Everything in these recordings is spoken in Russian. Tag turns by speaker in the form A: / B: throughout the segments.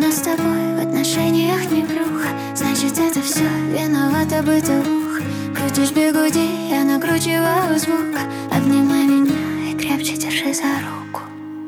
A: нас с тобой в отношениях не плюх, значит это все виновата бытовуха. Крутишь бигуди, я накручиваю звук. Обнимай меня и крепче держи за руку.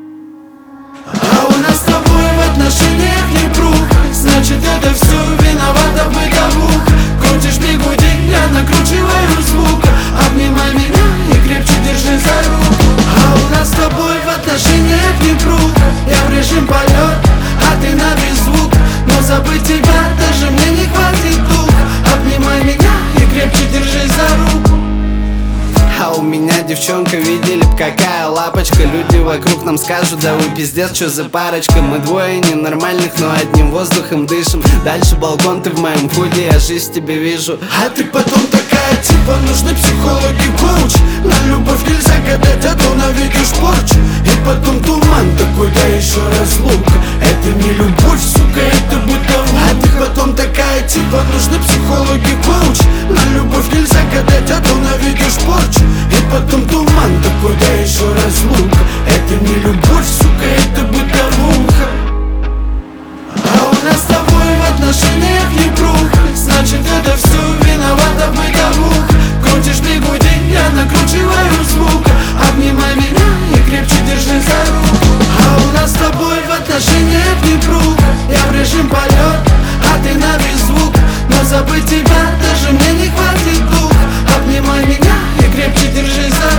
B: А у нас с тобой в отношениях не прух, значит это все виновата бытовуха. Крутишь бигуди, я накручиваю звук. Обнимай меня и крепче держи за руку. А у нас с тобой в отношениях не прух, я в режим полет, а ты на весь звук. Но забыть тебя даже мне не хватит дух. Обнимай меня и крепче держи за руку.
C: А у меня девчонка, видели б какая лапочка. Люди вокруг нам скажут, да вы пиздец, что за парочка. Мы двое ненормальных, но одним воздухом дышим. Дальше балкон, ты в моем худе, я жизнь тебе вижу.
B: А ты потом такая, типа, нужны психологи, коуч. На любовь нельзя гадать, а то наведешь порчу. И потом туман такой, да еще разлука. Это не любовь, сука, это бытовуха. А ты потом такая, типа, нужны психологи, коуч. На любовь нельзя гадать, а то наведешь порчу. И потом туман такой, да еще разлука. Это не любовь, сука, это бытовуха. А у нас с тобой в отношениях не прух, значит это все виновата бытовуха. Крутишь бигуди, я накручиваю звук. Обнимай меня и крепче держи за руку. А у нас с тобой в отношениях не прух, я в режим полет, а ты на весь звук. Но забыть тебя даже мне не хватит дух. Обнимай меня и крепче держи за руку.